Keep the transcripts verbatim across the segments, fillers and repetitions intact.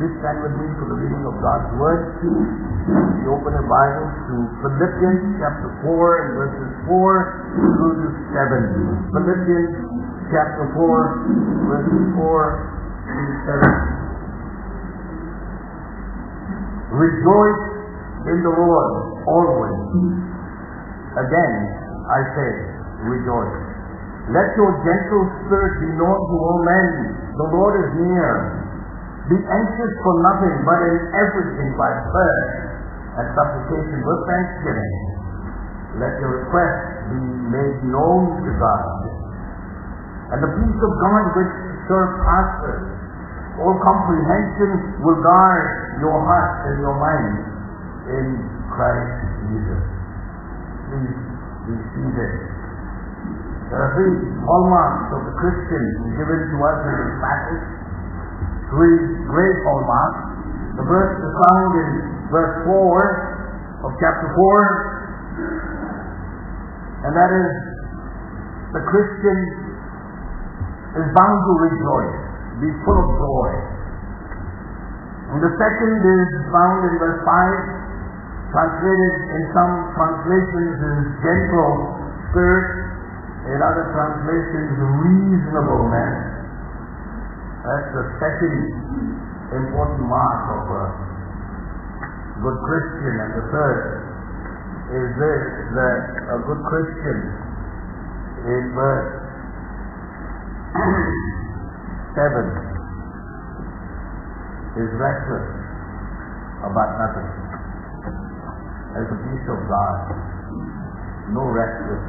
Please stand with me for the reading of God's Word. You open your Bibles to Philippians chapter four and verses four through to seven. Philippians chapter four, verses four through seven. Rejoice in the Lord always. Again, I say, rejoice. Let your gentle spirit be known to all men. The Lord is near. Be anxious for nothing, but in everything by prayer and supplication with thanksgiving. Let your requests be made known to God. And the peace of God which surpasses all comprehension will guard your hearts and your minds in Christ Jesus. Please be seated. There are three hallmarks of the Christian given to us in this passage. Three great hallmarks. The first is found in verse four of chapter four, and that is the Christian is bound to rejoice, be full of joy. And the second is found in verse five, translated in some translations as gentle spirit, in other translations reasonableness. That's the second important mark of a good Christian. And the third is this, that a good Christian in verse seven is restless about nothing. There's the peace of God, no restlessness.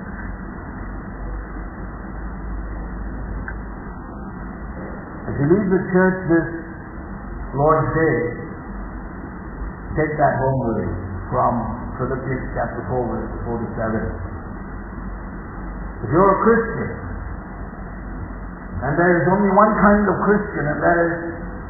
If you leave the church this Lord's Day, take that home with you from Philippians chapter four, verse forty-seven. If you're a Christian, and there is only one kind of Christian, and that is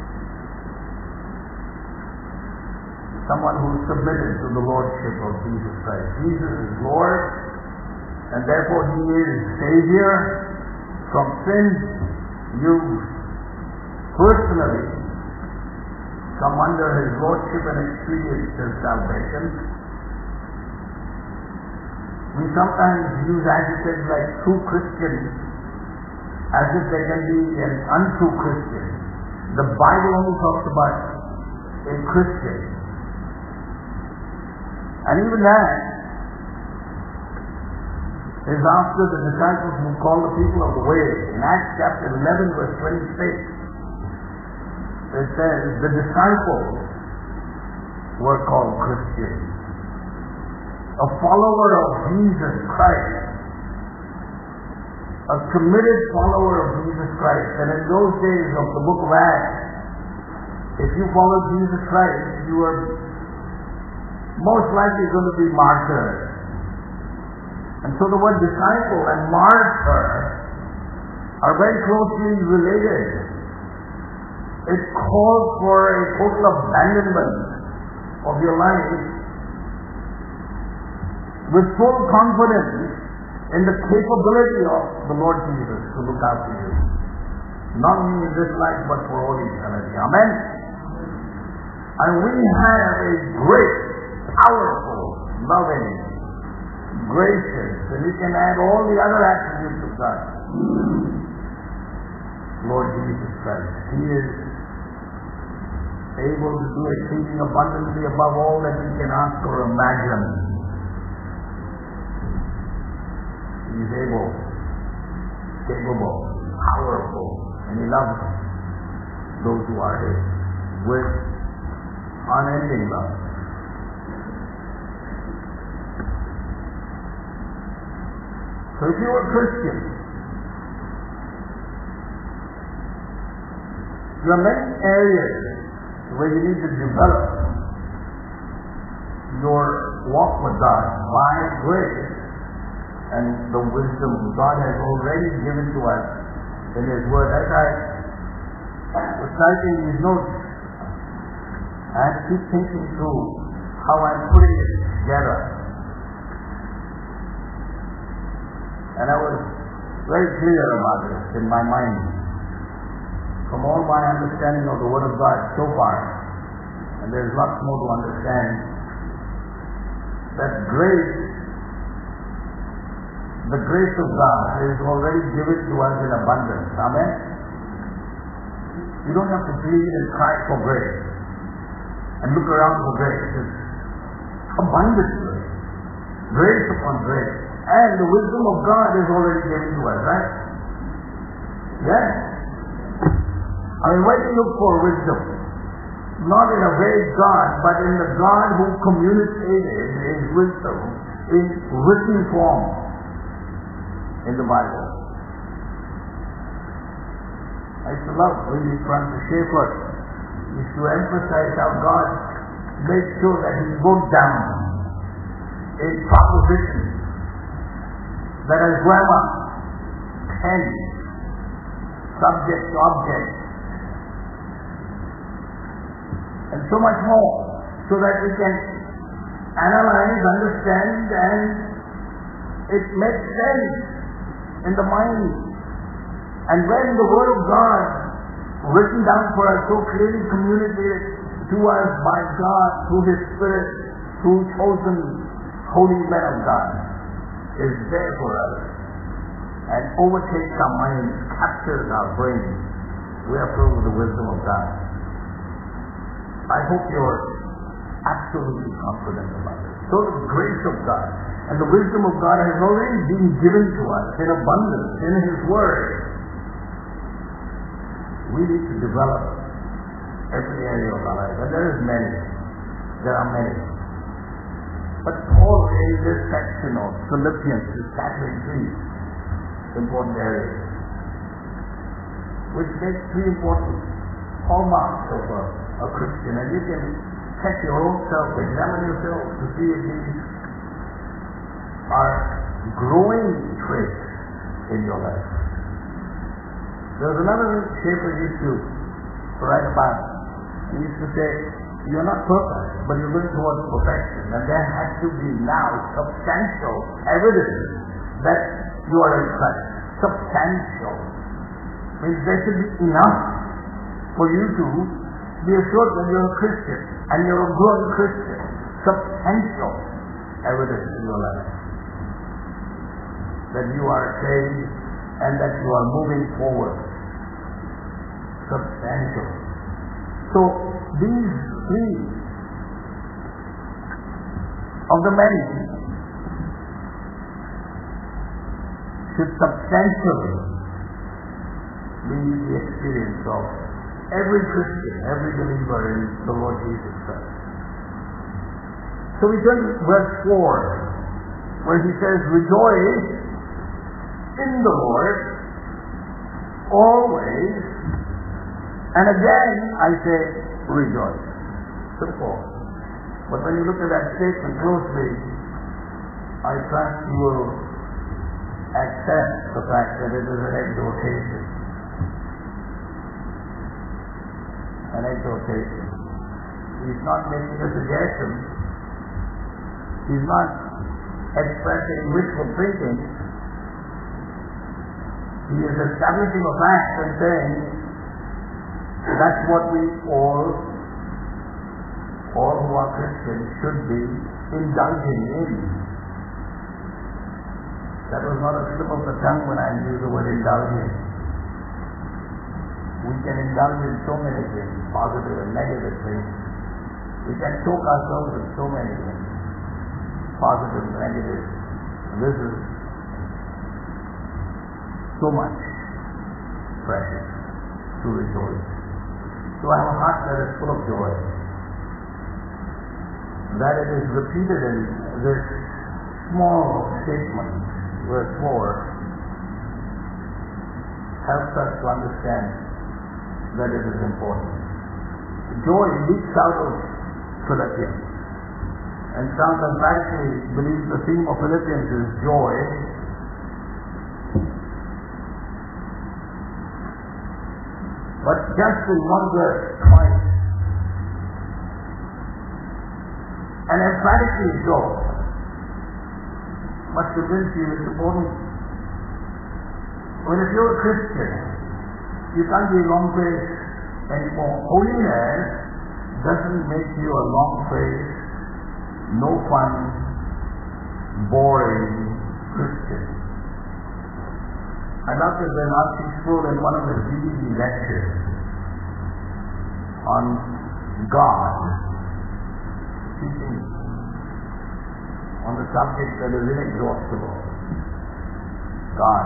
someone who is submitted to the Lordship of Jesus Christ. Jesus is Lord, and therefore He is Savior from sin. You personally come under His Lordship and experience His salvation. We sometimes use adjectives like true Christian as if there can be an untrue Christian. The Bible only talks about a Christian. And even that is after the disciples who call the people of the way. In Acts chapter eleven, verse twenty-six, it says, the disciples were called Christians. A follower of Jesus Christ. A committed follower of Jesus Christ. And in those days of the book of Acts, if you followed Jesus Christ, you were most likely going to be martyred. And so the word disciple and martyr are very closely related. It calls for a total abandonment of your life with full confidence in the capability of the Lord Jesus to look after you. Not only in this life, but for all eternity. Amen? And we have a great, powerful, loving, gracious, and you can add all the other attributes of God. Lord Jesus Christ. He is able to do exceeding abundantly above all that we can ask or imagine. He is able, capable, powerful, and He loves those who are His with unending love. So if you're a Christian, there are many areas where you need to develop your walk with God by grace and the wisdom God has already given to us in His Word. As I was typing these notes, I had to keep thinking through how I'm putting it together. And I was very clear about this in my mind. from all my understanding of the Word of God so far, and there is lots more to understand, that grace, the grace of God is already given to us in abundance. Amen? You don't have to plead and cry for grace and look around for grace. It's abundant grace. Grace upon grace. And the wisdom of God is already given to us, right? Yes? I mean, why do you look for wisdom? Not in a vague God, but in the God who communicated His wisdom in written form in the Bible. I used to love reading Francis Schaeffer. He used to emphasize how God made sure that He wrote down in propositions that are grammar, tense, subject to object, and so much more, so that we can analyze, understand, and it makes sense in the mind. And when the Word of God, written down for us, so clearly communicated to us by God through His Spirit, through chosen holy men of God, is there for us and overtakes our minds, captures our brains, we are filled with the wisdom of God. I hope you're absolutely confident about it. So the grace of God and the wisdom of God has already been given to us in abundance in His Word. We need to develop every area of our life, and there is many. There are many. But Paul in this section of Philippians is tackling three important areas, which makes three important hallmarks of a, a Christian. And you can check your own self, examine yourself to see if these are growing traits in your life. There was another Schaeffer used to write about. He used to say, you're not perfect, but you're going towards perfection. And there has to be now substantial evidence that you are in Christ. Substantial. Means there should be enough for you to be assured that you're a Christian and you're a growing Christian. Substantial evidence in your life that you are saved and that you are moving forward. Substantial. So these three of the many should substantially be the experience of every Christian, every believer in the Lord Jesus Christ. So we turn to verse four, where he says, rejoice in the Lord always, and again I say rejoice. Simple. But when you look at that statement closely, I trust you will accept the fact that it is an exhortation. An exhortation. He's not making a suggestion. He's not expressing wishful thinking. He is establishing a fact and saying, that's what we all, all who are Christians, should be indulging in. That was not a slip of the tongue when I used the word indulging. We can indulge in so many things, positive and negative things. We can choke ourselves in so many things, positive and negative. And this is so much precious to rejoice. So I have a heart that is full of joy. That it is repeated in this small statement, verse four, helps us to understand that it is important. Joy leaks out of Philippians. And some emphatically believe the theme of Philippians is joy. But just in one verse, twice, and emphatically so, must convince you it's important. When if you're a Christian, You can't be a long face anymore. Holiness doesn't make you a long face, no fun, boring Christian. I loved it when Archie Sproul in one of his D V D lectures on God, teaching on the subject that is inexhaustible, God.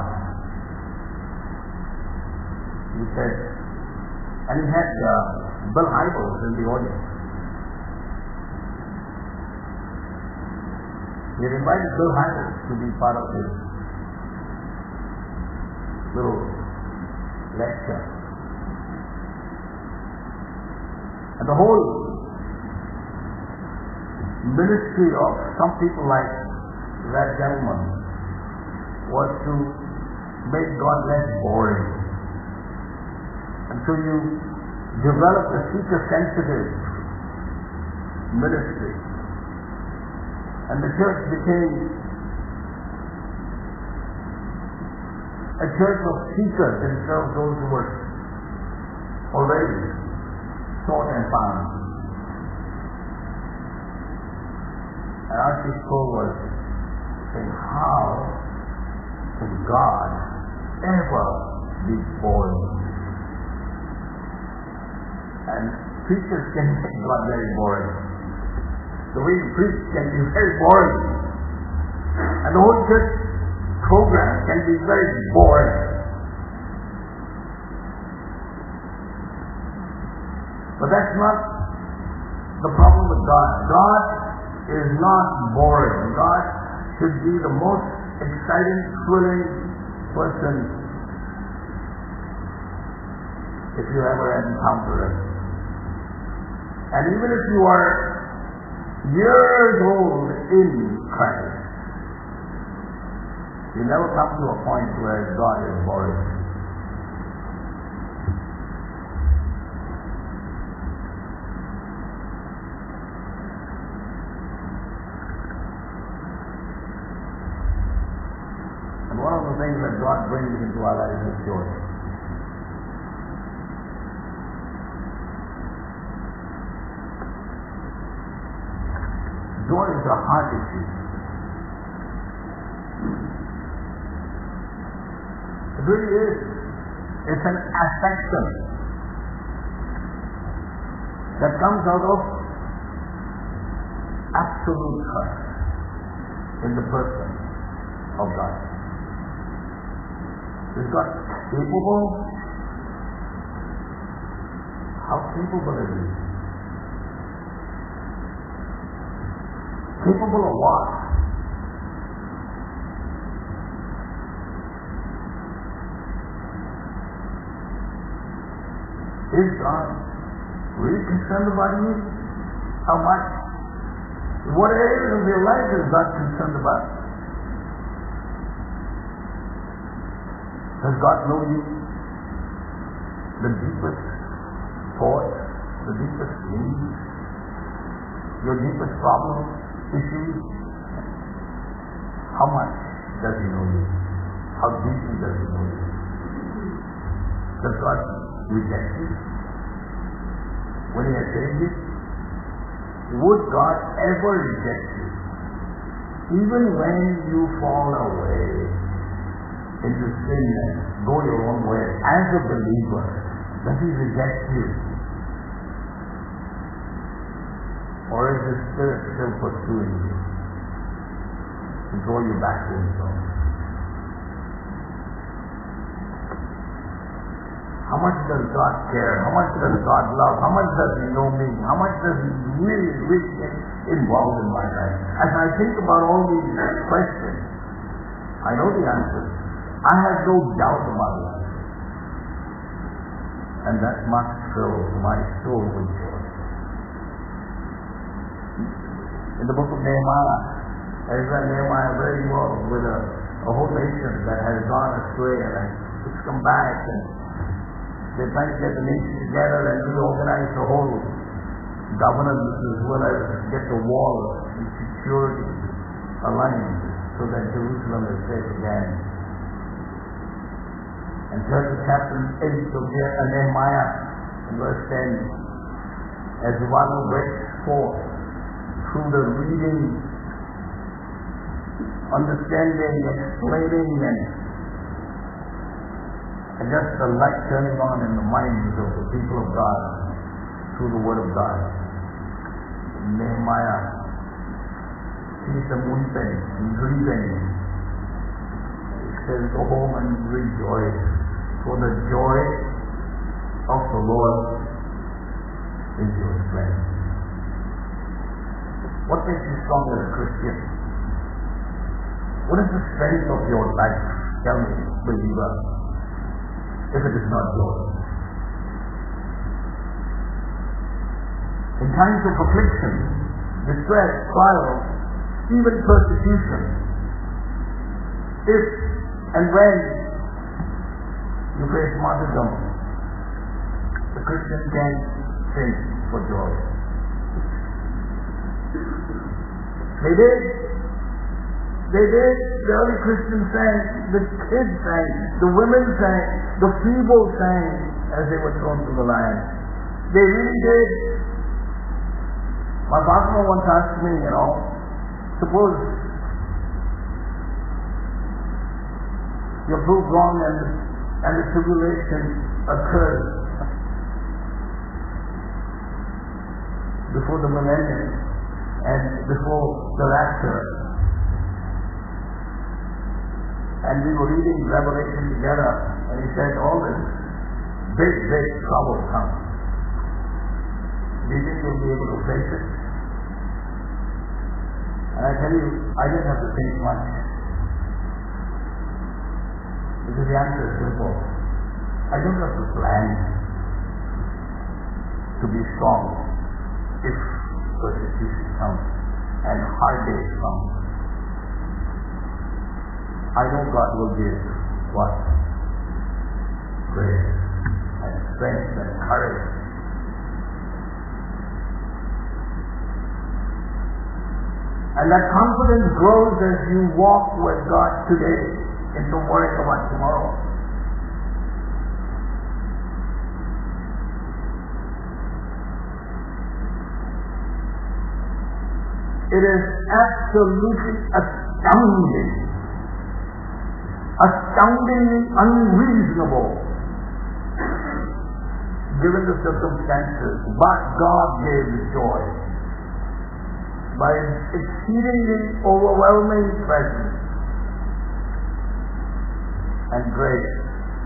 He said, and he had uh, Bill Hybels in the audience. He had invited Bill Hybels to be part of his little lecture. And the whole ministry of some people like that gentleman was to make God less boring. And so you develop a seeker-sensitive ministry. And the church became a church of seekers instead of those who were already sought and found. And Archie Sproul was saying, how can God ever be boring? And preachers can make God very boring. The way you preach can be very boring. And the whole church program can be very boring. But that's not the problem with God. God is not boring. God should be the most exciting, thrilling person if you ever encounter him. And even if you are years old in Christ, you never come to a point where God is boring. And one of the things that God brings into our lives is joy. Joy is a heart issue. It really is. It's an affection that comes out of absolute trust in the person of God. Is God capable? How capable is He? Capable of what? Is God really concerned about you? How much? What areas of your life is God concerned about? Does God know you? The deepest thoughts, the deepest needs, your deepest problems, issues? How much does He know you? How deeply does He know you? Does God reject you when He has saved you? Would God ever reject you? Even when you fall away into sin and go your own way, as a believer, does He reject you? Or is His Spirit still pursuing you to draw you back to Himself? How much does God care? How much does God love? How much does He know me? How much does He really, really get involved in my life? As I think about all these questions, I know the answers. I have no doubt about the answers. And that must fill my soul with joy. In the book of Nehemiah, Ezra and Nehemiah very well with a, a whole nation that has gone astray and it's come back, and they're trying to get the nation together and reorganize the whole governance as well as get the wall and security aligned so that Jerusalem is safe again. And turn to chapter eight of Nehemiah, in verse ten. As the one who breaks forth through the reading, understanding, explaining, and, and just the light turning on in the minds of the people of God through the Word of God. Nehemiah sees them weeping and grieving. He says, go home and rejoice, for the joy of the Lord is your strength. What makes you strong as a Christian? What is the strength of your life? Tell me, believer, if it is not yours. In times of affliction, distress, trial, even persecution, if and when you face martyrdom, the Christian can sing for joy. They did. They did. The early Christians sang, the kids sang, the women sang, the feeble sang as they were thrown to the lion. They really did. My partner once asked me, you know, suppose you're proved wrong and, and the tribulation occurs before the millennium and before the rapture. And we were reading Revelation together, and he said, all this big, big trouble comes. Do you think you'll be able to face it? And I tell you, I didn't have to think much. Because the answer is simple. I don't have to plan to be strong if persecution comes and hard days come. I know God will give what? Grace and strength and courage. And that confidence grows as you walk with God today into worrying about tomorrow. It is absolutely astounding, astoundingly unreasonable, given the circumstances, but God gave joy by exceedingly overwhelming presence and grace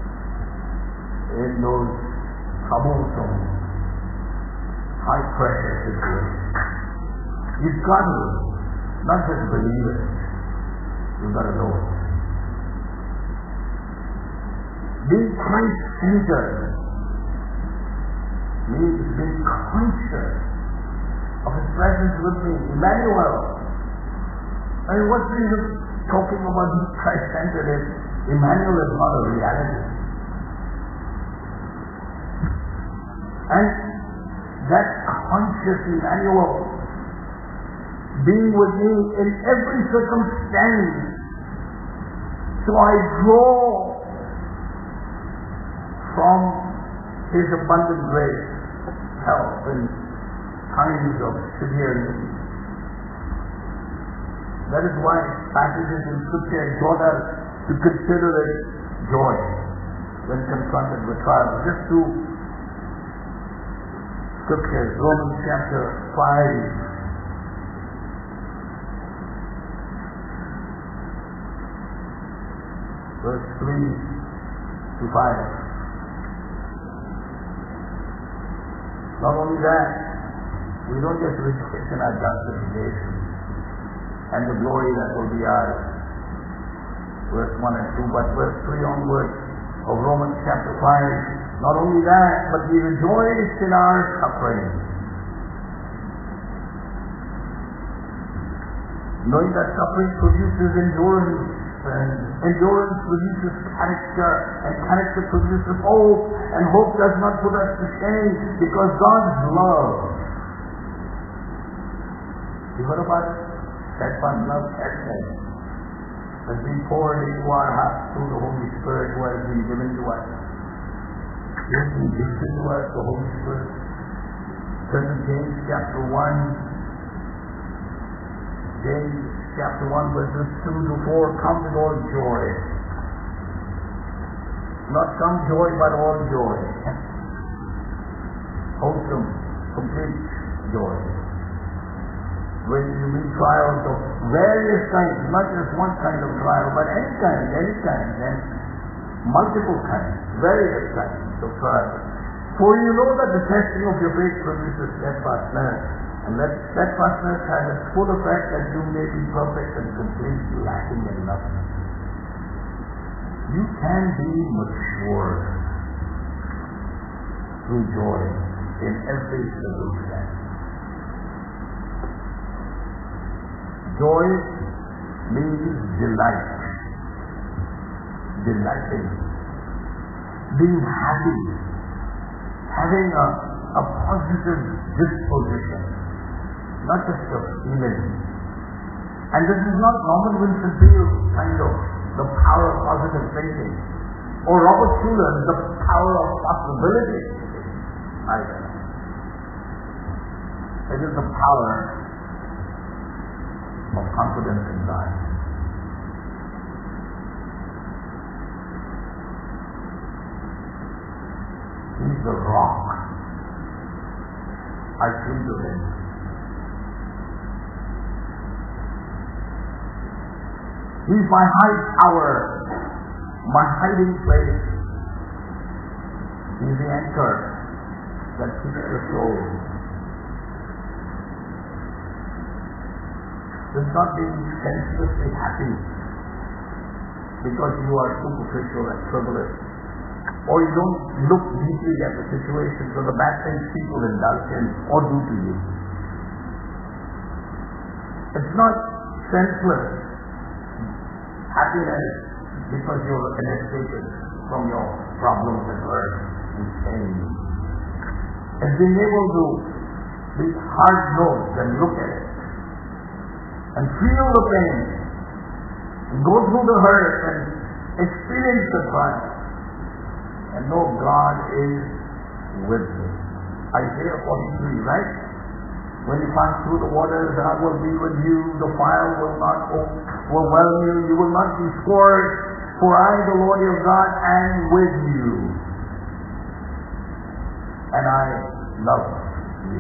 in those troublesome, high-pressure situations. You've got to not just believe it, you've got to know it. Being Christ-centered means being conscious of His presence with me, Emmanuel. I mean, what's the reason talking about being Christ-centered if Emmanuel is not a reality? And that conscious Emmanuel being with me in every circumstance, so I draw from His abundant grace, help in times of severe need. That is why passages in Scripture exhort us to consider it joy when confronted with trials. Just two scriptures, Romans chapter five, verse three to five. Not only that, we don't just rejoice in our justification and the glory that will be ours, verse one and two, but verse three onwards of Romans chapter five. Not only that, but we rejoice in our suffering, knowing that suffering produces endurance, and endurance produces character, and character produces hope, and hope does not put us to shame, because God's love, you heard about it? Steadfast love, steadfast. has been poured into our hearts through the Holy Spirit who has been given to us. He has been gifted to us, the Holy Spirit. Second James chapter one, James chapter one verses two to four, come with all joy. Not some joy, but all joy. Wholesome, complete joy. When you meet trials of various kinds, not just one kind of trial, but any kind, any kind, and multiple kinds, various kinds of trials. For you know that the testing of your faith produces steadfastness, and let steadfastness have its full effect that you may be perfect and complete, lacking in nothing. You can be mature through joy in every circumstance. Joy means delight, delighting, being happy, having a, a positive disposition, not just a feeling. And this is not Norman Vincent Peale kind of the power of positive thinking, or Robert Schuller, the power of possibility either. It is the power of confidence in God. He's the rock. I cling to him. He's my high tower, my hiding place. He's the anchor that keeps the soul. It's not being senselessly happy because you are superficial and frivolous, or you don't look deeply at the situations or the bad things people indulge in or do to you. It's not senseless happiness because you're an escapist from your problems and hurt and pain. It's being able to be hard-nosed and look at it and feel the pain and go through the hurt and experience the trial and know God is with you. Isaiah forty-three, right? When you pass through the waters, I will be with you. The fire will not overwhelm you. You will not be scorched. For I, the Lord your God, am with you. And I love you.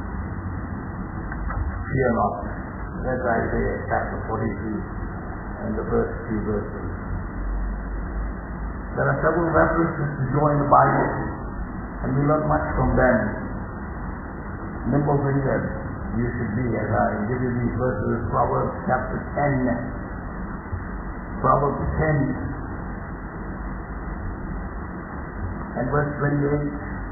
Fear not. That's Isaiah chapter forty-three and the first few verses. There are several references to joy in the Bible, and we learn much from them. Nimble fingers you should be as I give you these verses. Proverbs chapter ten. Proverbs ten and verse twenty-eight.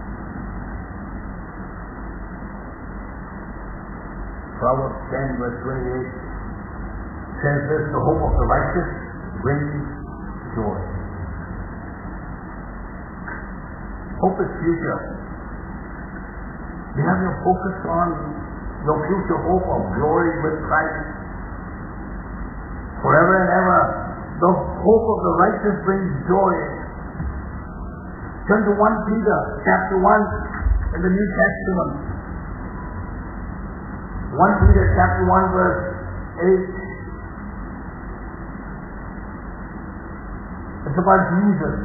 Proverbs ten verse twenty-eight says this: the hope of the righteous brings joy. Hope is future. You have your focus on your future hope of glory with Christ forever and ever. The hope of the righteous brings joy. Turn to First Peter chapter one in the New Testament. First Peter chapter one verse eight. It's about Jesus.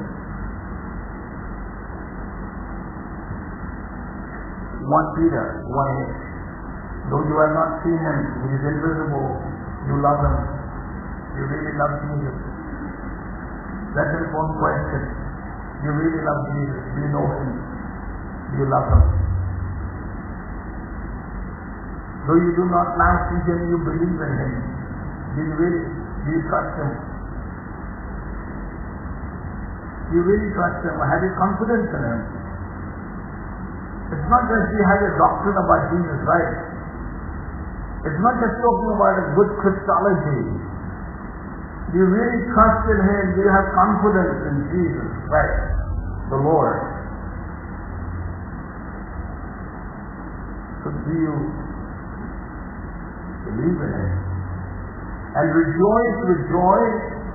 First Peter one eight. Though you have not seen him, he is invisible, you love him. You really love Jesus? That's an important question. You really love Jesus? Do you know him? Do you love him? Though you do not now see him, you believe in him. Do you really? Do you trust him? Do you really trust him? Have you confidence in him? It's not just you have a doctrine about Jesus, right? It's not just talking about a good Christology. Do you really trust in him? Do you have confidence in Jesus Christ, the Lord? So do you believe in him? And rejoice with joy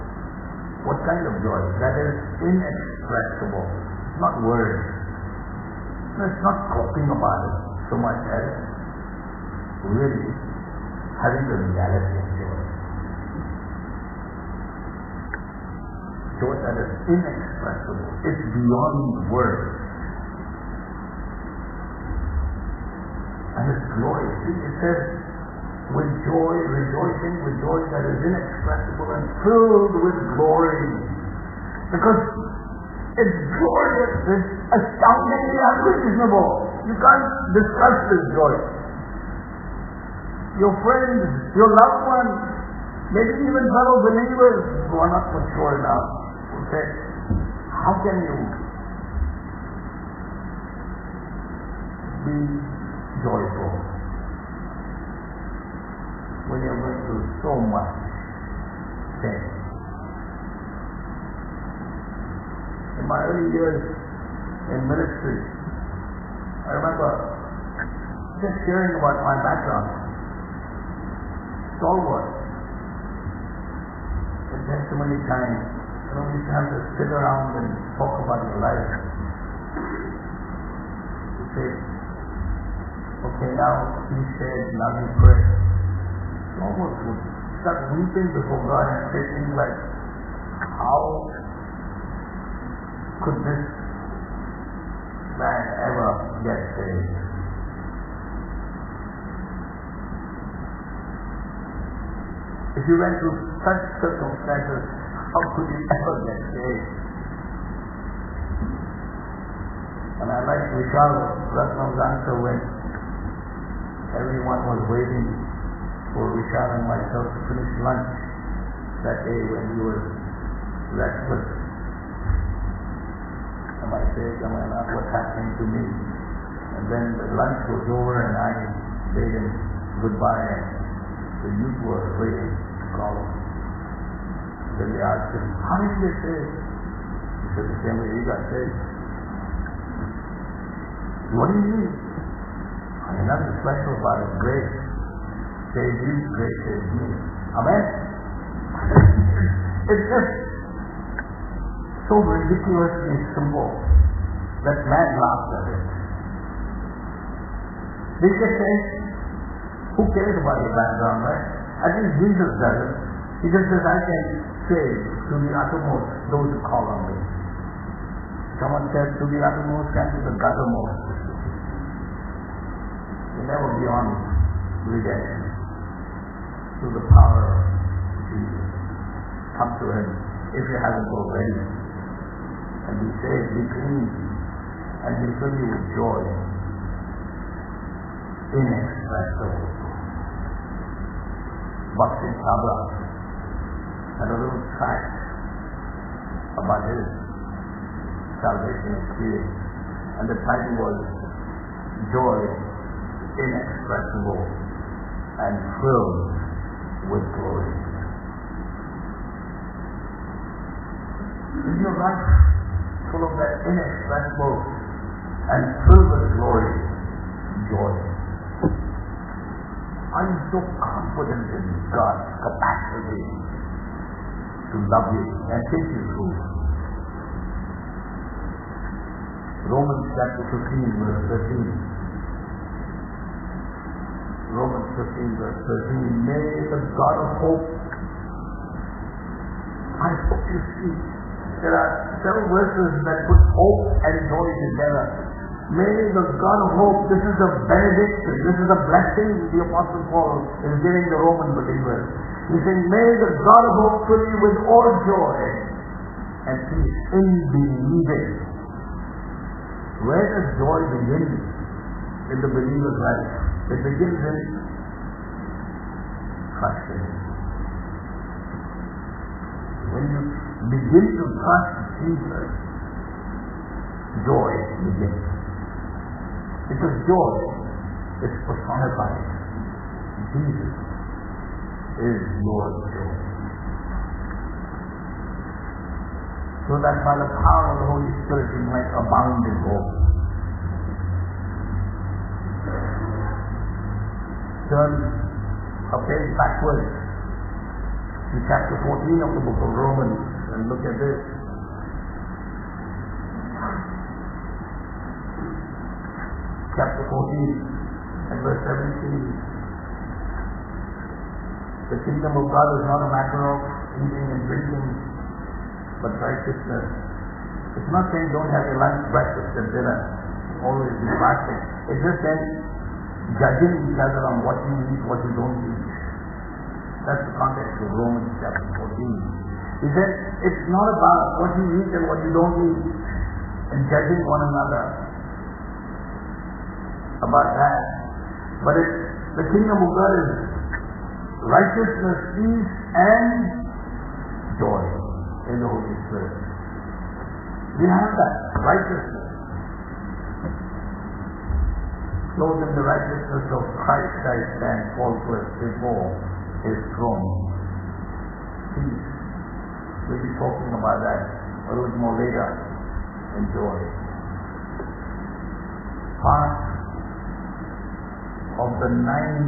What kind of joy? That is inexpressible. It's not words. It's not talking about it so much as really having the reality of joy. Joy that is inexpressible. It's beyond words. And it's glorious. It says, with joy, rejoicing with joy that is inexpressible and filled with glory. Because it's glorious, it's astoundingly unreasonable. You can't discuss this joy. Your friends, your loved ones, maybe even fellow believers who are not mature enough will say, how can you be joyful when you're going through so much pain? In my early years in ministry, I remember just hearing about my background. Stalwart. In testimony time, you know, we used to have to sit around and talk about your life. You say, okay, now please say, now you pray. Stalwart would start weeping before God and say things like, how could this man ever get saved? If you went through such circumstances, how could you ever get saved? And I like Vishal Ratnam's answer when everyone was waiting for Vishal and myself to finish lunch that day when we were restless. And I said, Kamala, what's happening to me? And then the lunch was over and I bade him goodbye and the youth were waiting to call him. Then they asked him, how did you get saved? He said, the same way he got saved. What do you mean? I mean, nothing special about it. Grace saved you, grace saved me. Amen? It's just so ridiculously simple that man laughs at it. They just say, who cares about your background, right? At least Jesus doesn't. He just says, I can save to the uttermost those who call on me. Someone says to the uttermost and to the guttermost. You're never beyond redemption. Through the power of Jesus. Come to Him if you haven't already. And be saved, be clean, and He will fill you with joy. Inexpressible. Bhakti Sabra had a little tract about his salvation experience, and the title was Joy Inexpressible and Filled with Glory. Is your life full of that inexpressible and filled with glory, joy? Are you so confident in God's capacity to love you and take you through? Romans chapter fifteen, verse thirteen. Romans fifteen, verse thirteen. May the God of hope. I hope you see. There are several verses that put hope and joy together. May the God of hope, this is a benediction, this is a blessing the Apostle Paul is giving the Roman believers. He's saying, may the God of hope fill you with all joy and peace in believing. Where does joy begin in the believer's life? It begins in trusting. When you begin to trust Jesus, joy begins. Because joy is personified. Jesus is your joy. So that by the power of the Holy Spirit you might abound in hope. Turn a page backwards to chapter fourteen of the book of Romans, and And look at this. Chapter fourteen and verse seventeen. The kingdom of God is not a matter of eating and drinking, but righteousness. It's not saying don't have your lunch, breakfast and dinner, always be fasting. It's just saying judging each other on what you eat, what you don't eat. That's the context of Romans chapter fourteen. He said it's not about what you eat and what you don't eat and judging one another about that. But it's the kingdom of God is righteousness, peace, and joy in the Holy Spirit. We have that righteousness. Clothed in the righteousness of Christ, I stand faultless before His throne. Peace. We'll be talking about that a little more later in joy. Part of the nine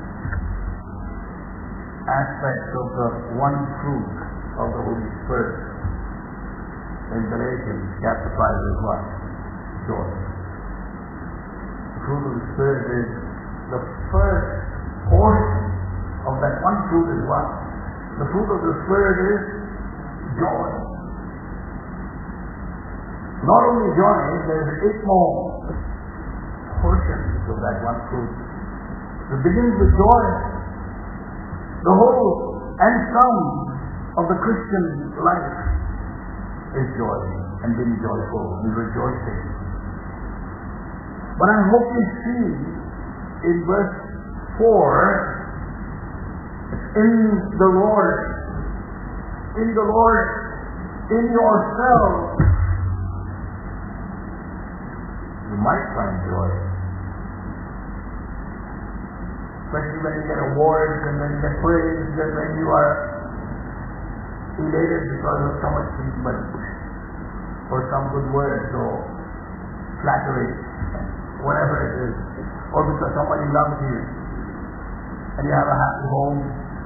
aspects of the one fruit of the Holy Spirit in Galatians chapter five is what? Joy. The fruit of the Spirit is the first portion of that one fruit is what? The fruit of the Spirit is joy. Not only joy, there's eight more portions of that one fruit. It begins with joy. The whole and sum of the Christian life is joy and being joyful and rejoicing. But I hope you see in verse four, in the Lord, in the Lord, in yourself, you might find joy. Especially when you get awards and when you get praise and when you are elated because of some achievement or some good words or flattery, whatever it is, or because somebody loves you and you have a happy home.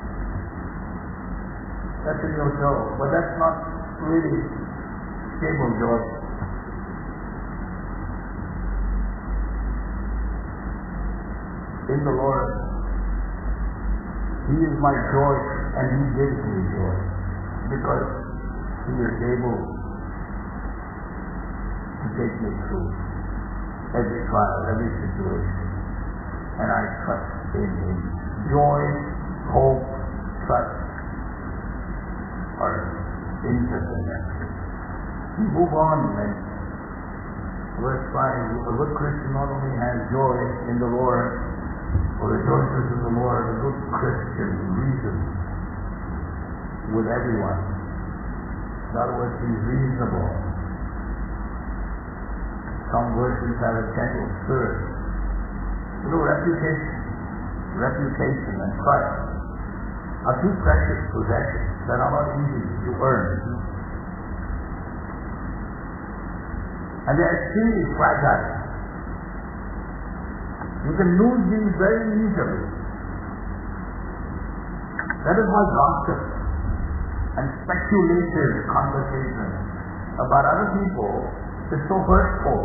That's in your soul, but that's not really stable joy. In the Lord, He is my joy and He gives me joy because He is able to take me through every trial, every situation, and I trust in Him. Joy, hope, trust are interconnected. We move on and verse five, a good Christian not only has joy in the Lord or rejoices in the Lord, a good Christian reasons with everyone. In other words, he's reasonable. Some versions have a gentle spirit. You know, reputation, reputation and trust are two precious possessions that are not easy to earn. And they are extremely fragile. You can lose these very easily. That is why gossip and speculative conversation about other people is so hurtful.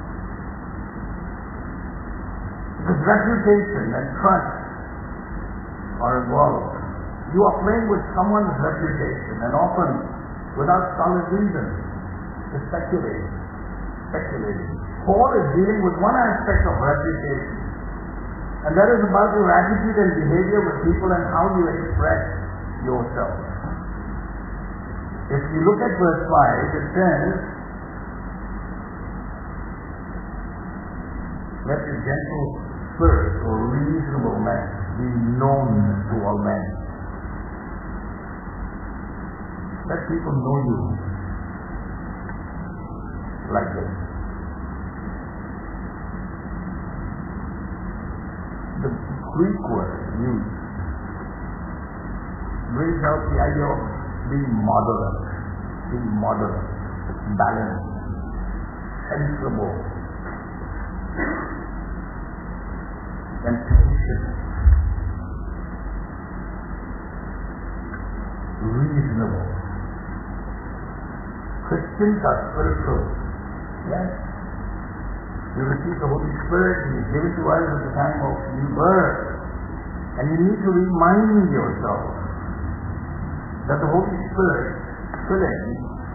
Because reputation and trust are involved. You are playing with someone's reputation and often without solid reason. To speculate. Speculating. Paul is dealing with one aspect of reputation, and that is about your attitude and behavior with people and how you express yourself. If you look at verse five, it says, let the gentle spirit or reasonable man be known to all men. Let people know you like this. The Greek word used brings out the idea of being moderate, being moderate, balanced, sensible, and patient, reasonable. Christians are spiritual. Yes. You receive the Holy Spirit, He is given to us at the time of new birth. And you need to remind yourself that the Holy Spirit filling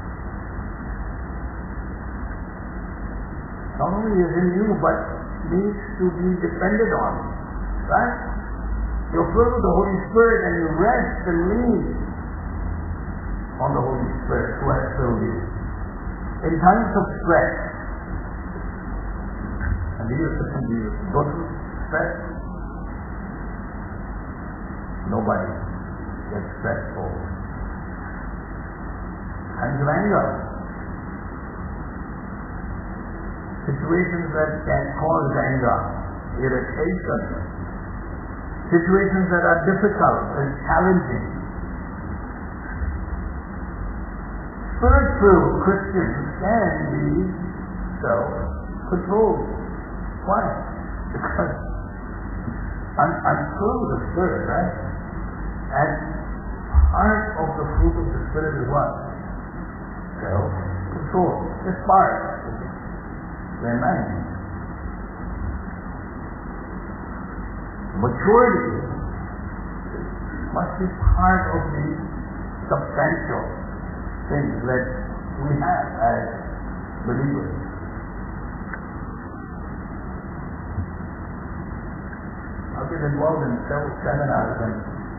not only is in you, but needs to be depended on. Right? You're filled with the Holy Spirit and you rest and lean on the Holy Spirit who has filled you. In times of stress, and do you, do you go through stress? Nobody gets stressful. Times of anger. Situations that can cause anger, irritation. Situations that are difficult and challenging. Spiritual Christians can be self-controlled. Why? Because I'm, I'm filled with the Spirit, right? And part of the fruit of the Spirit is what? Self-control. It's part. They're nice. Maturity must be part of the substantial things that we have as believers. I've been involved in several seminars, and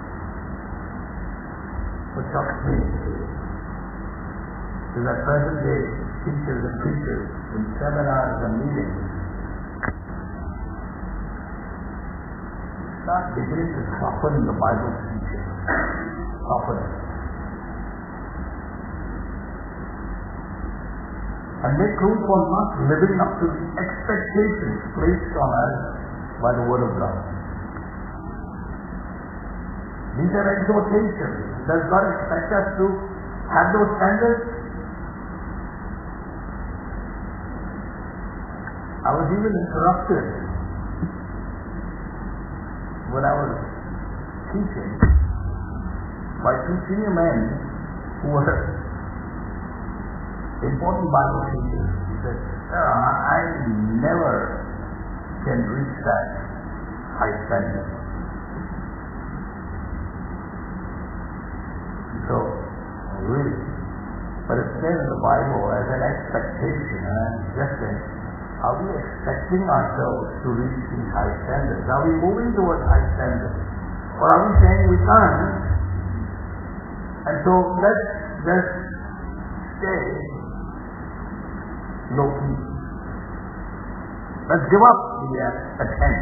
what shocks me is that present day teachers and preachers in seminars and meetings start beginning to soften the Bible teaching. Soften it. And make room for not living up to the expectations placed on us by the Word of God. These are exhortations. Does God expect us to have those standards? I was even interrupted when I was teaching by two senior men who were important Bible teachers. He said, I never can reach that high standard. So, really, but it says in the Bible as an expectation, and I'm just saying, are we expecting ourselves to reach these high standards? Are we moving towards high standards? Or are we saying we can't? And so let's just stay low key. Let's give up the uh, attempt.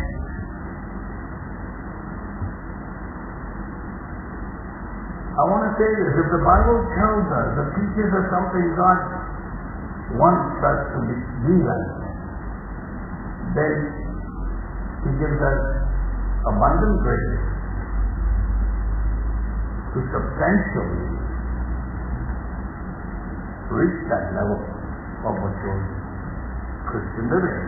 I want to say this, if the Bible tells us the teachings are something God wants us to be, be like, then He gives us abundant grace to substantially reach that level of mature Christian living.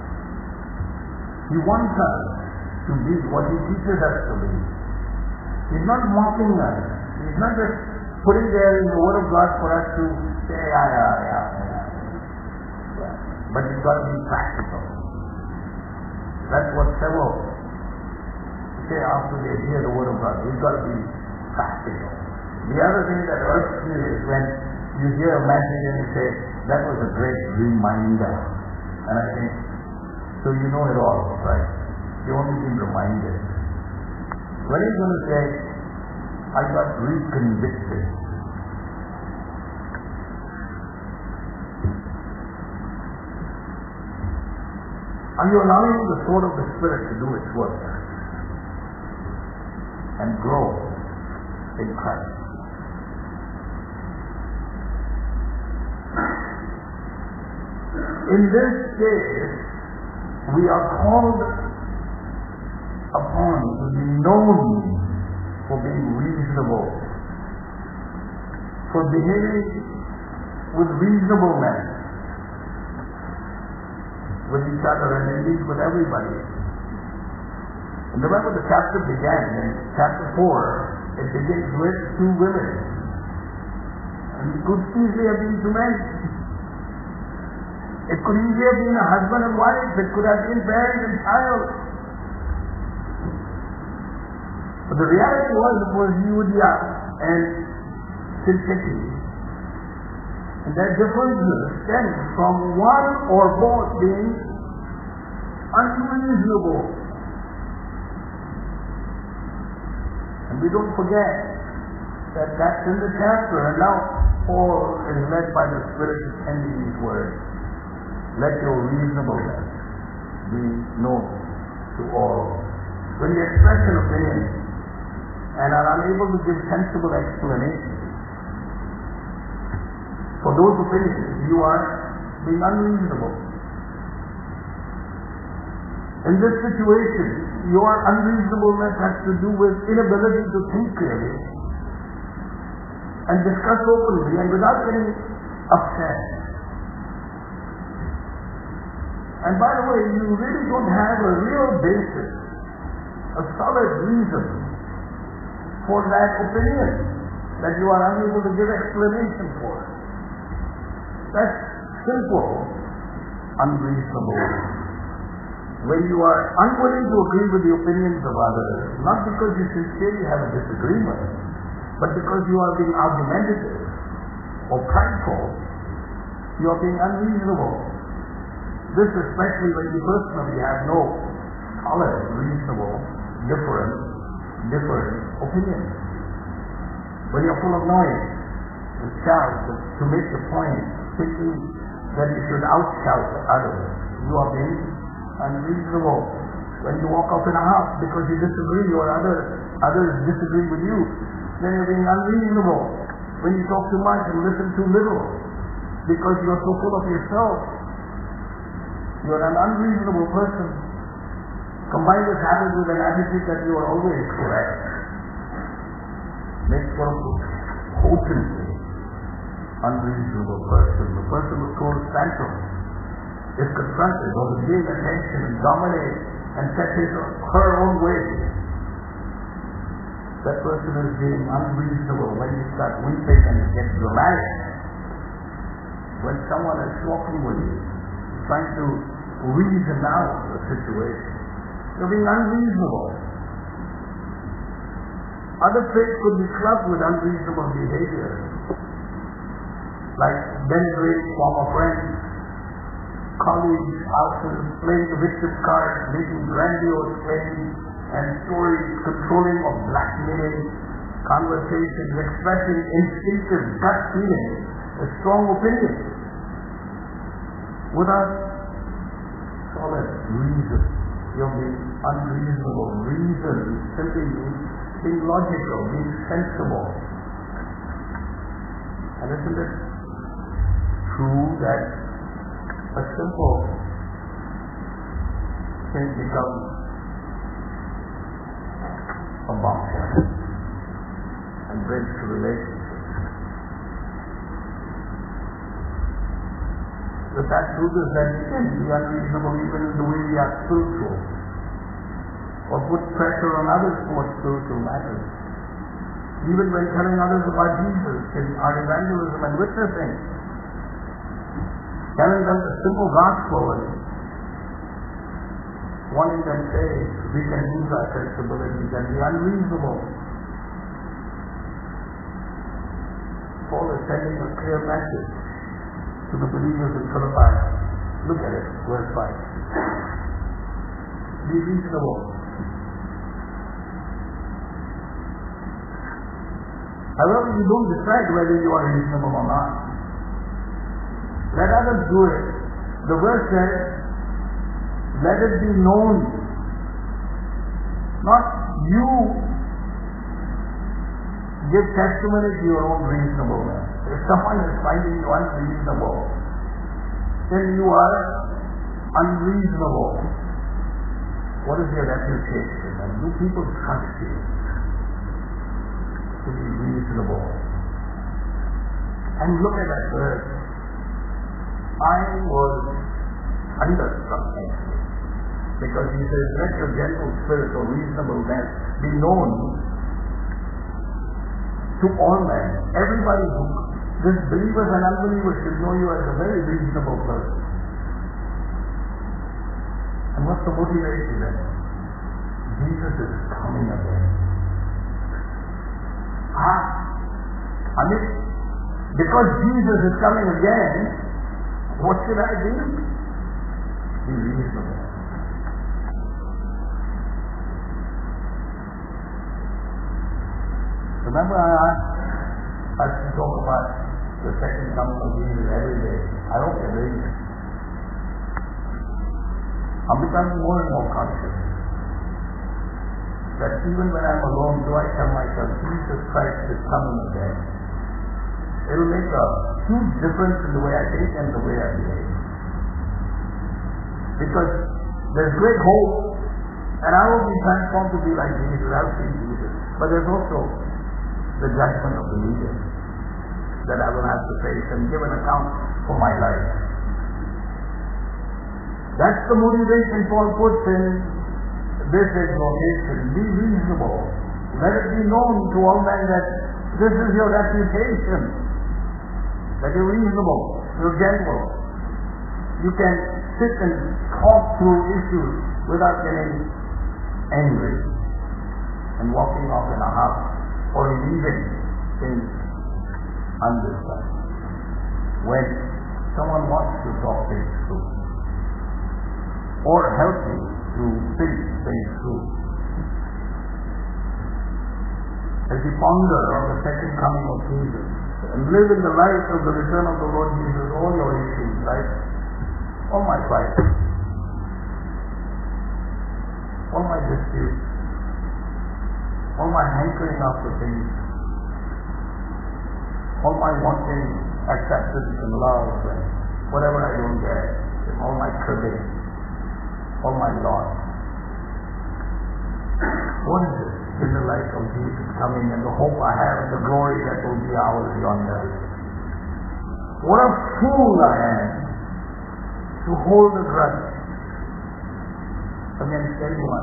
He wants us to be what He teaches us to be. He's not mocking us. He's not just putting there in the Word of God for us to say, yeah, yeah, yeah, yeah. But it's got to be practical. That's what several say after they hear the Word of God. It's got to be practical. The other thing that irks me is when you hear a message and you say, that was a great reminder. And I think, so you know it all, right? You only been reminded. When are you going to say, I got reconvicted? Are you allowing the sword of the Spirit to do its work and grow in Christ? In this case, we are called upon to be known for being reasonable, for behaving with reasonableness with each other and indeed with everybody. And remember, the chapter began in chapter four. It begins with two women, and it could easily have been two men. It could easily have been a husband and wife. It could have been parent and child. But the reality was it was Judea and Syntyche. And their differences stem from one or both being unreasonable. And we don't forget that that's in the chapter. And now Paul is led by the Spirit to send these words. Let your reasonableness be known to all. When you express an opinion and are unable to give sensible explanation for those opinions, you are being unreasonable. In this situation, your unreasonableness has to do with inability to think clearly and discuss openly and without getting upset. And by the way, you really don't have a real basis, a solid reason for that opinion that you are unable to give explanation for. That's simple, unreasonable. When you are unwilling to agree with the opinions of others, not because you sincerely have a disagreement, but because you are being argumentative or prideful, you are being unreasonable. This especially when you personally have no solid, reasonable, different, different opinions. When you're full of noise and shout to make the point, thinking that you should outshout others, you are being unreasonable. When you walk up in a house because you disagree or others, others disagree with you, then you're being unreasonable. When you talk too much and listen too little because you're so full of yourself, you're an unreasonable person. Combine this habit with an attitude that you are always correct. Makes for a potently unreasonable person. The person who throws tantrums is confronted or is giving attention and dominate and set his or her own way. That person is being unreasonable. When you start weeping and it gets dramatic, when someone is walking with you, trying to reason out the situation, you're being unreasonable. Other traits could be clubbed with unreasonable behavior, like denigrating former friends, colleagues, spouses, playing the victim card, making grandiose claims and stories, controlling or blackmailing conversations, expressing instinctive gut feelings, a strong opinion, without solid reason. You're being unreasonable. Reason simply means being logical, being sensible. And isn't it true that a simple thing becomes a bombshell and breaks the relationship? The fact truth is that we can be unreasonable even in the way we are spiritual, or put pressure on others for spiritual matters. Even when telling others about Jesus in our evangelism and witnessing, telling them the simple gospel and wanting them saved, we can use our sensibilities and be unreasonable. Paul is sending a clear message to the believers in Philippi. Look at it, verse five. Be reasonable. However, you don't decide whether you are reasonable or not. Let others do it. The verse says, let it be known. Not you give testimony to your own reasonableness. If someone is finding you unreasonable, then you are unreasonable. What is your reputation? And do people trust you to be reasonable? And look at that verse. I was thunderstruck actually, because he says, let your gentle spirit or reasonableness be known to all men. Everybody who, this believers and unbelievers should know you as a very reasonable person. the motivation then? Jesus is coming again. Ah, I mean, because Jesus is coming again, what should I do? Be reasonable. Remember I asked us to talk about the second coming of Jesus every day. I hope you're doing it. I'm becoming more and more conscious that even when I'm alone, do I tell myself, Jesus Christ is coming again. It'll make a huge difference in the way I think and the way I behave. Because there's great hope, and I will be transformed to be like Jesus. I'll see Jesus. But there's also the judgment of the leader that I will have to face and give an account for my life. That's the motivation Paul puts in this exhortation. Be reasonable. Let it be known to all men that this is your reputation. That you're reasonable, you're gentle. You can sit and talk through issues without getting angry and walking off in a huff or leaving things undiscussed. When someone wants to talk things through or help you to think things through. As you ponder on the second coming of Jesus and live in the light of the return of the Lord Jesus, all your issues, right? All my fights, all my disputes, all my hankering after things, all my wanting acceptance and love and whatever I don't get, and all my cribbing, all my loss. What is it in the light of Jesus coming and the hope I have and the glory that will be ours yonder? What a fool I am to hold a grudge against anyone,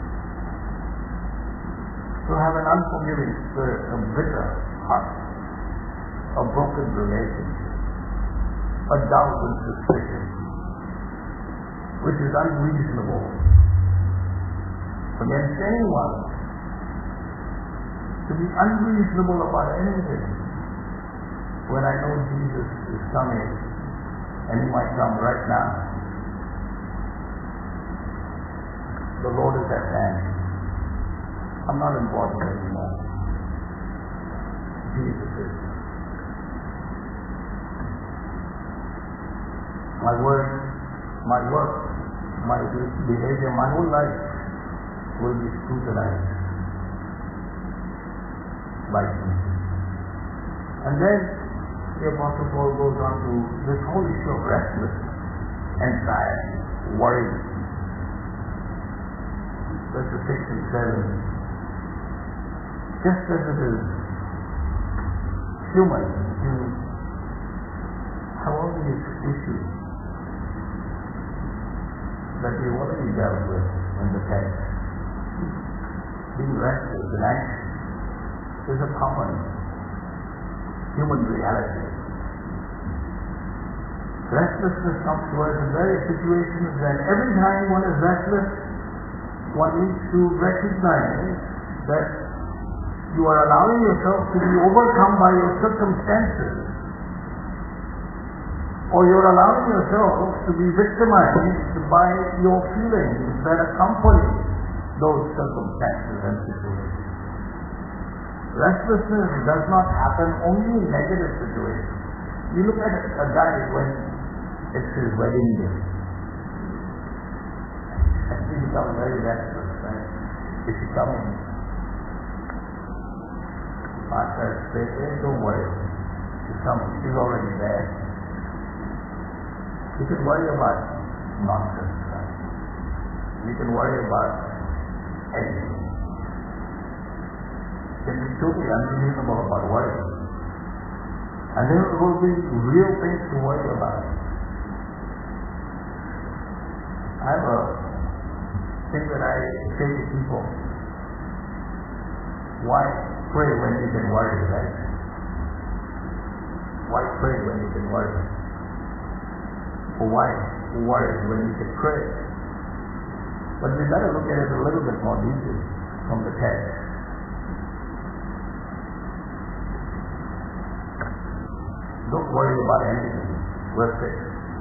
to have an unforgiving spirit, a bitter heart, a broken relationship, a doubt and suspicion, which is unreasonable against anyone. To be unreasonable about anything when I know Jesus is coming, and He might come right now. The Lord is at hand. I'm not important anymore. Jesus is. My words, my work, my behavior, my whole life will be scrutinized by Jesus. And then the Apostle Paul goes on to this whole issue of restlessness, anxiety, worry. Verses six and seven. Just as it is human to have all these issues that we've already dealt with in the text. Being restless and anxious is a common human reality. Restlessness comes to us in various situations, and every time one is restless, one needs to recognize that you are allowing yourself to be overcome by your circumstances, or you're allowing yourself to be victimized by your feelings that accompany those circumstances and situations. Restlessness does not happen only in negative situations. You look at a guy when it's his wedding day. And he becomes very restless, right? Is he coming? Pastor says, hey, don't worry. She's coming. She's already there. You can worry about nonsense, right? You can worry about anything. You can be totally unreasonable about worry. And there will be real things to worry about. I have a thing that I say to people. Why pray when you can worry, right? Why pray when you can worry? Or why worry when you can pray? But we better look at it a little bit more deeply from the text. Don't worry about anything. Verse six.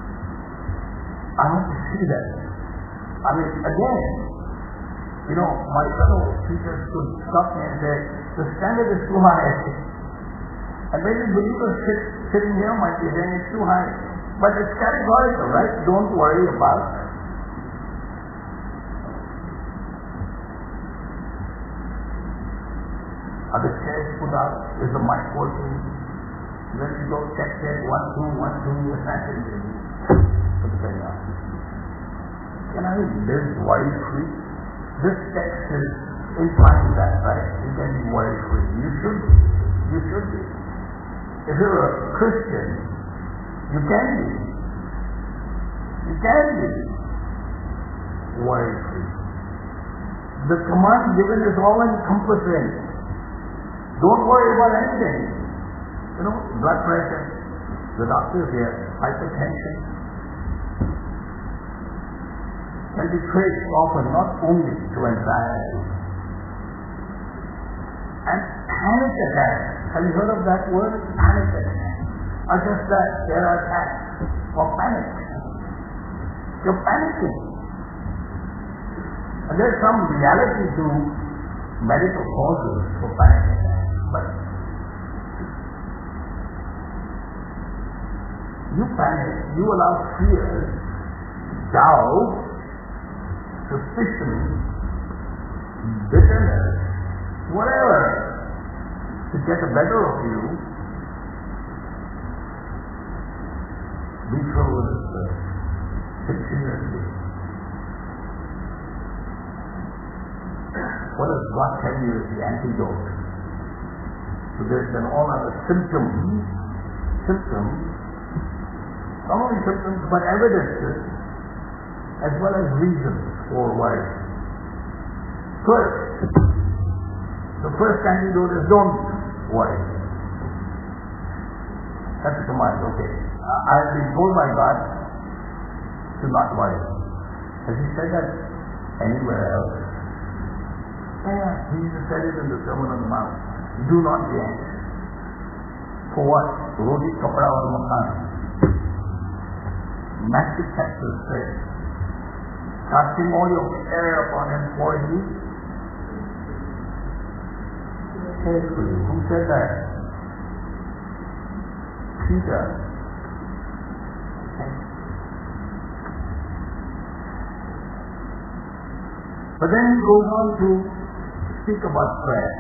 I want to see that. I mean, again, you know, my fellow teachers could stop me and say, the standard is too high. And maybe believers sit, sitting here might be saying it's too high. But it's categorical, right? Don't worry about it. Are the chairs put out? Is the mic working? When you go check check, one, two, one, two, and that's it. Put the thing on. Can I live worry-free? This text is implying that, right? You can be worry-free. You should be. You should be. If you're a Christian, you can be. You can be worry-free. The command given is all-encompassing. Don't worry about anything. You know, blood pressure, the doctors here, hypertension, can be traced often not only to anxiety. And panic attacks. Have you heard of that word? Panic attacks. Or just that there are attacks for panic. You're panicking. And there's some reality to medical causes for panic attacks. But you panic, you allow fear, doubt, suspicion, bitterness, whatever, to get the better of you. Be filled with the Spirit continuously. What does God tell you is the antidote? So there's been all other symptoms, symptoms, not only symptoms but evidences, as well as reasons for worry. First, the first antidote is don't worry. That's the command, okay. I've been told by God to not worry. Has He said that anywhere else? Yeah, Jesus said it in the Sermon on the Mount. Do not be anxious. For what? Roti kapda aur makan. Matthew chapter six. Casting all your care upon Him, for He cares for you. Who said that? Peter. But then he goes on to speak about prayer.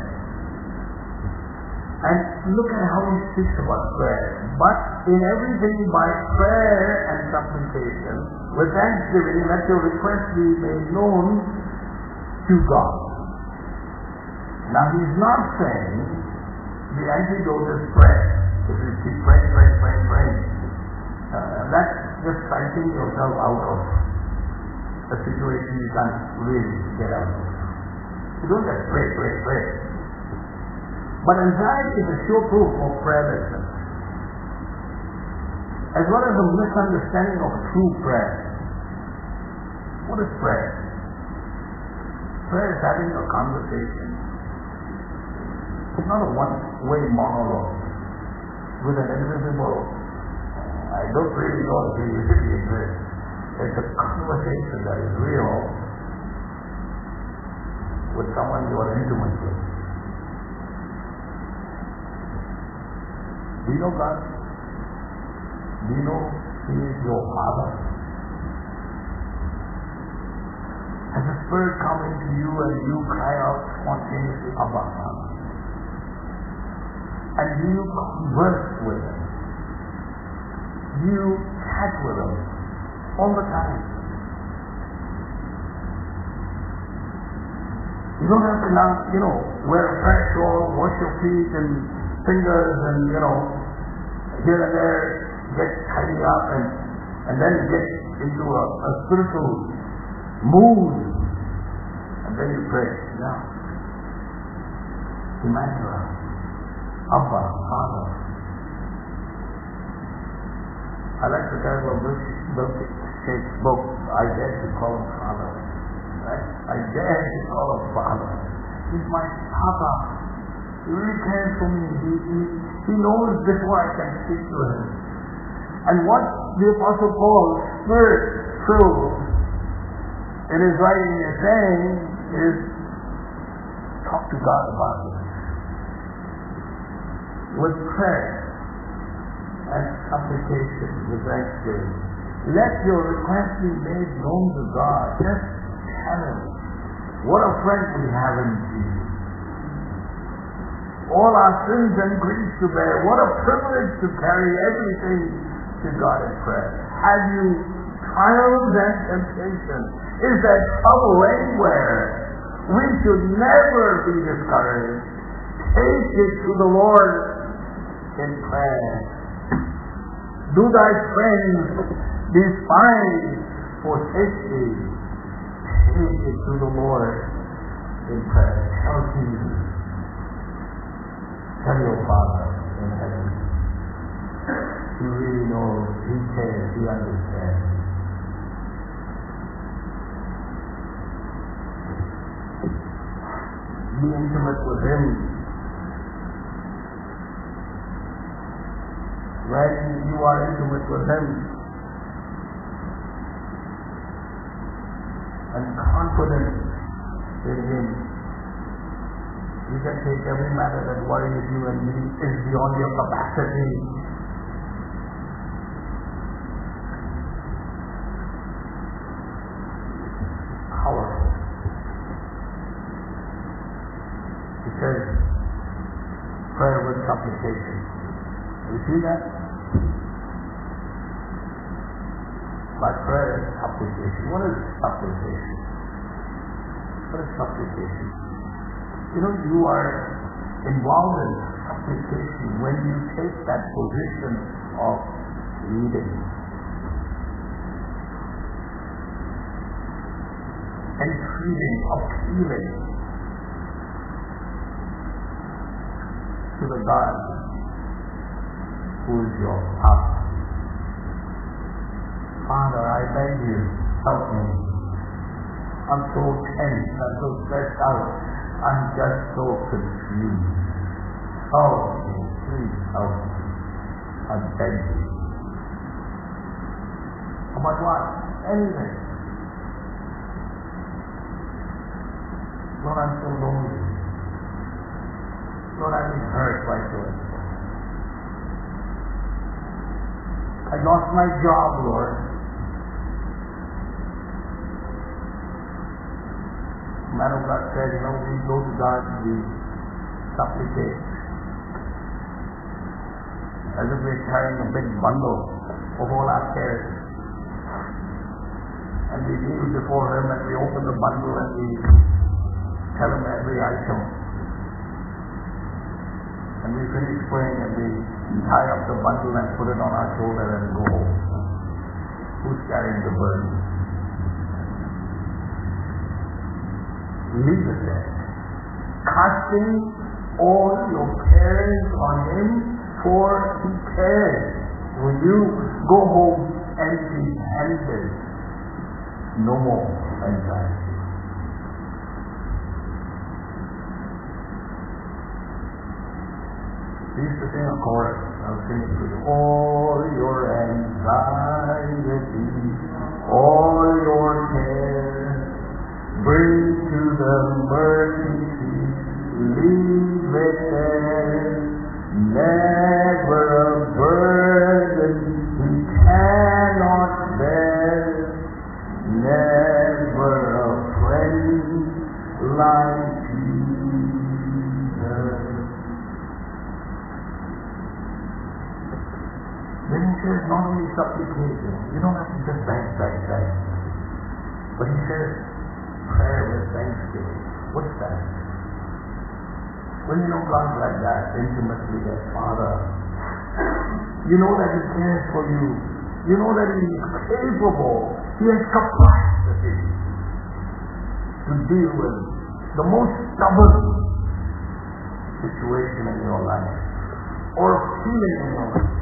And look at how he speaks about prayer. But in everything by prayer and supplication, with thanksgiving, let your requests be made known to God. Now he's not saying the antidote is prayer. If you keep praying, praying, praying, praying, uh, that's just psyching yourself out of a situation you can't really get out of. You don't just pray, pray, pray. But anxiety is a sure proof of prayerlessness, as well as a misunderstanding of true prayer. What is prayer? Prayer is having a conversation. It's not a one-way monologue with an invisible, I don't really know if it really exists. It's a conversation that is real with someone you are intimate with. Do you know God? Do you know He is your Father? Has the Spirit come into you and you cry out spontaneously, Abba, Father? And do you converse with Him? Do you chat with Him all the time? You don't have to now, you know, wear a fresh shawl, wash your feet and fingers and, you know, here and there, get tidy up and, and then get into a, a spiritual mood. And then you pray. No. Emmanuel, Abba, Father. I like the title of this book, Shake's book, I dare to call him Father. I dare to call him Father. He's my Papa. He really cares for me. He, he, he knows before I can speak to him. And what the Apostle Paul, Spirit filled, in his writing is saying is, talk to God about it. With prayer and supplication, with thanksgiving. Let your request be made known to God. Just tell him. What a friend we have in Jesus. All our sins and griefs to bear. What a privilege to carry everything to God in prayer. Have you trials and temptations? Is there trouble anywhere? We should never be discouraged. Take it to the Lord in prayer. Do thy friends despise for safety? Take it to the Lord in prayer. Tell Jesus. Tell your Father in heaven. He really knows. He cares. He understands. Be intimate with him. When you are intimate with him and confident in him, you can take every matter that worries you and is beyond your capacity. Powerful. He says, prayer with supplication. You see that? By prayer and supplication. What is supplication? What is supplication? You know, you are involved in supplication when you take that position of pleading, entreating, appealing to the God who is your Father. Father, I beg you, help me. I'm so tense, I'm so stressed out, I'm just so confused. Help me, please help me. I beg you. About what? Anything. Lord, I'm so lonely. Lord, I've been hurt by so and so. I lost my job, Lord. Man of God said, you know, we go to God, we supplicate. As if we're carrying a big bundle of all our cares. And we kneel before him and we open the bundle and we tell him every item. And we finish praying and we tie up the bundle and put it on our shoulder and go home. Who's carrying the burden? Leave it there. Casting all your cares on him, for he cares. When you go home empty-handed, no more anxiety. We used to sing a chorus. I'll sing it to you. All your anxiety, all your care, bring to the mercy seat, leave it there. Never a burden he cannot bear, never a friend like Jesus. Then he says, not only supplication, you don't have to just beg, beg, beg. But he says, prayer with thanksgiving. What's that? When you know God like that, intimately as Father, you know that he cares for you. You know that he is capable. He has capacity to deal with the most stubborn situation in your life or feeling in your life.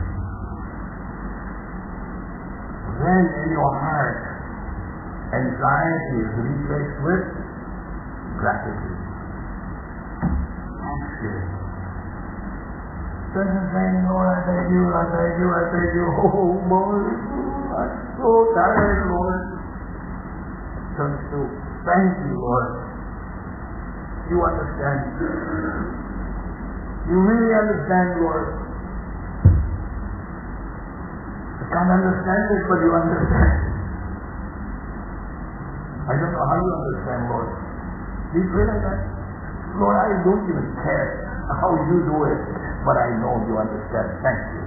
Then in your heart, anxiety is replaced with gratitude. Thank you. Doesn't saying, Lord, I thank you, I thank you, I thank you. Oh, Lord, I'm so tired, Lord. Turns to, thank you, Lord. You understand. You really understand, Lord. I can't understand it, but you understand. I don't know how you understand, Lord. Do you feel like that? Lord, I don't even care how you do it, but I know you understand. Thank you.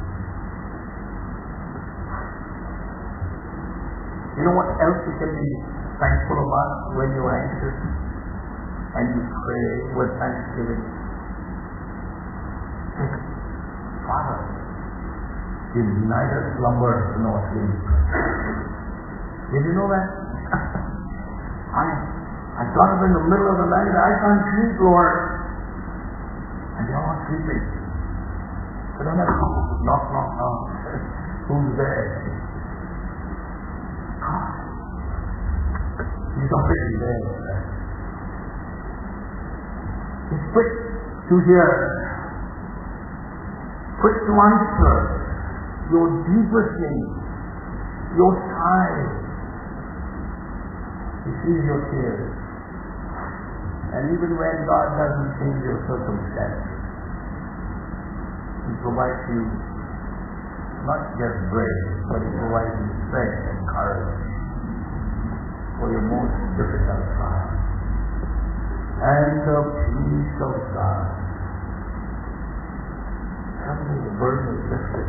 You know what else you can be thankful about when you're anxious and you pray with thanksgiving? Father, you neither slumber nor sleep. Did you know that? I, I got up in the middle of the night, I can't sleep, Lord. And you're not sleeping. So then I come, knock, knock, knock. Who's there? God. He's already there. He's quick to hear, quick to answer your deepest needs, your sighs. He sees your tears. And even when God doesn't change your circumstances, He provides you not just grace, but He provides you strength and courage for your most difficult trial. And the peace of God. Suddenly the burden is lifted.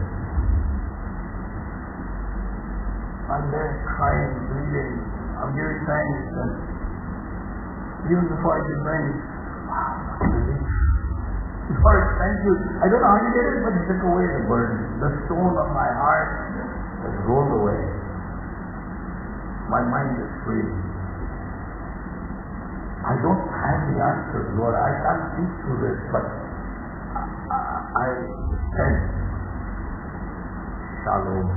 I'm there crying, bleeding. I'm giving thanks, and even before I give thanks, wow, relief. Lord, thank you. I don't know how you did it, but you took away the burden. The stone of my heart was rolled away. My mind is free. I don't have the answers, Lord. I can't think through this, but I sense shalom.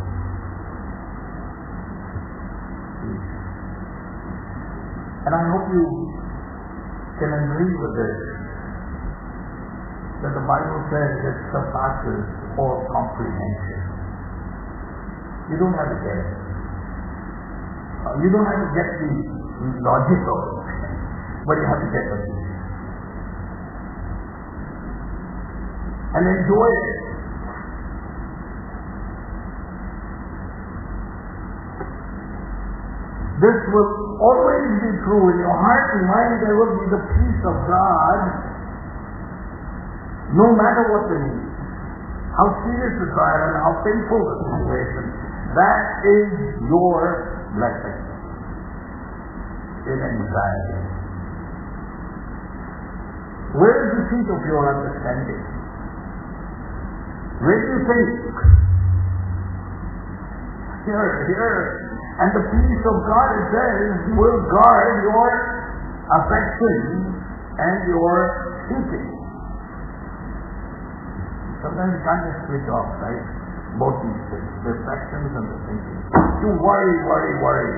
Peace. And I hope you can agree with this, that the Bible says it surpasses all comprehension. You don't have to get it. Uh, you don't have to get the logic of it, but you have to get the peace. And enjoy it. This will always be true. In your heart and mind there will be the peace of God, no matter what the need, how serious the trial and how painful the situation. That is your blessing in anxiety. Where is the seat of your understanding? Where do you think? Here, here. And the peace of God, it says, will guard your affection and your thinking. Sometimes you can't just switch off, right? Both these things, the affections and the thinking. You worry, worry, worry.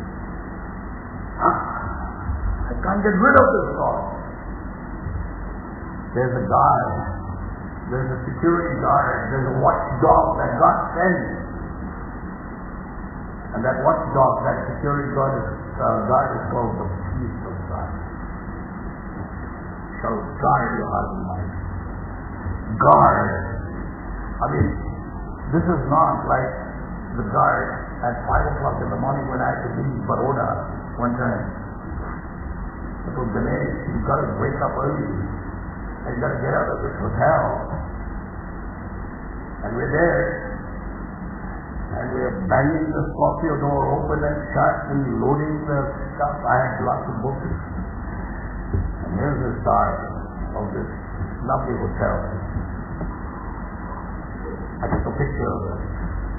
Ah, I can't get rid of this thought. There's a guard. There's a security guard. There's a watchdog that God sends. And that watchdog, that security guard is, uh, guard is called the peace of God. Shall guard your heart and mind. Guard. I mean, this is not like the guard at five o'clock in the morning when I had to leave Baroda one time. It was Ganesh. You've got to wake up early. And you've got to get out of this hotel. And we're there. And we are banging the Scorpio door open and shut and loading the stuff. I had lots of books. And here's the start of this lovely hotel. I took a picture of it.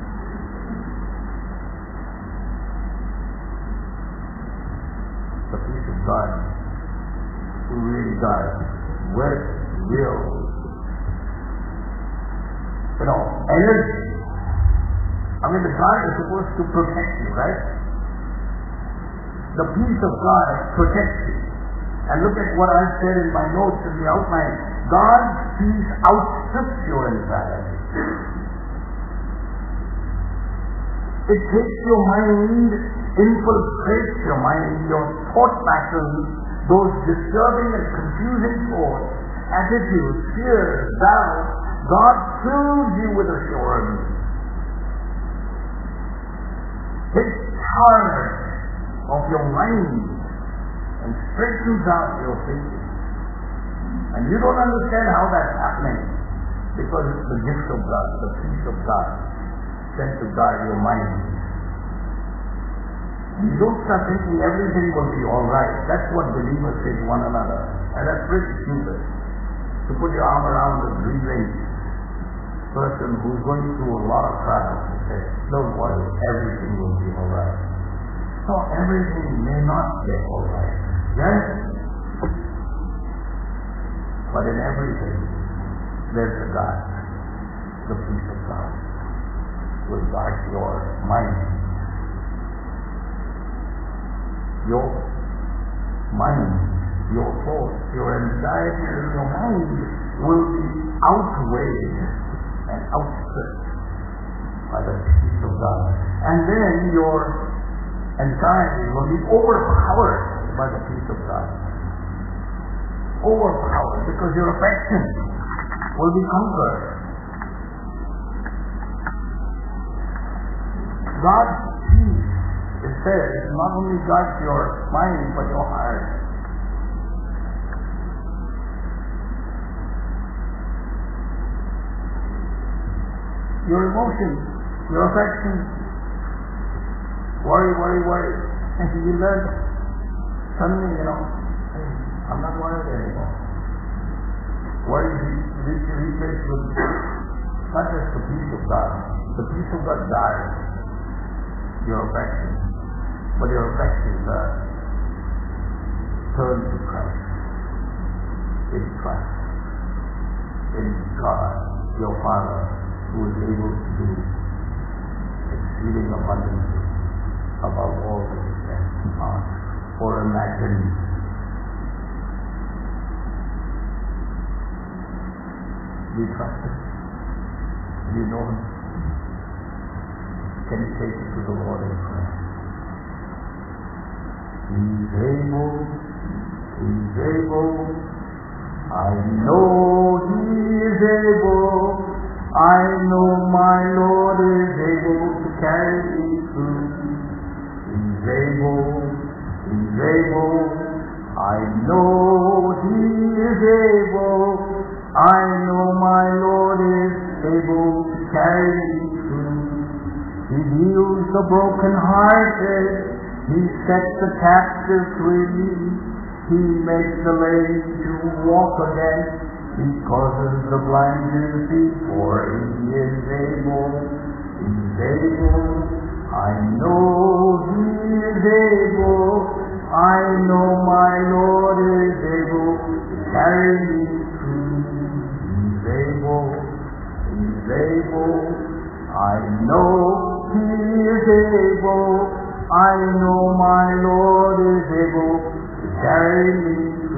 The peace of God, who really does, with real, you know, energy. I mean, the God is supposed to protect you, right? The peace of God protects you. And look at what I said in my notes in the outline. God's peace outstrips your anxiety. It takes your mind, infiltrates your mind, your thought patterns, those disturbing and confusing thoughts, attitudes, fears, doubts. God fills you with assurance. Takes charge of your mind and straightens out your thinking. And you don't understand how that's happening because it's the gift of God, the peace of God sent to guard your mind. You don't start thinking everything will be alright. That's what believers say to one another. And that's pretty stupid. To put your arm around a grieving person who's going through a lot of trials and say, don't worry, everything will be alright. So everything may not get alright. Yes? But in everything, there's a God. The peace of God will guard your mind. Your mind, your thoughts, your anxiety in your mind will be outweighed and outstripped by the peace of God. And then your anxiety will be overpowered by the peace of God. Overpowered because your affection will be conquered. God's peace, it says, not only guards your mind but your heart. Your emotions, your affections, worry, worry, worry. And you learn suddenly, you know, hey, I'm not worried anymore. Worry is replaced with not just the peace of God. The peace of God guards your affections, but your affections are turned to Christ. In Christ. In God, your Father, who is able to do exceeding abundantly above all that you can ask or imagine. Do you trust Him? Do you know Him? Can you take it to the Lord in prayer? He's able, He's able, I know He is able, I know my Lord is able to carry me through. He's able, He's able, I know He is able, I know my Lord is able to carry me through. He heals the brokenhearted, He sets the captive free, He makes the lame to walk again, He causes the blind to see, for He is able, He's able, I know He is able, I know my Lord is able to carry me through. He's able, He's able, I know He is able, I know my Lord is able to carry me through.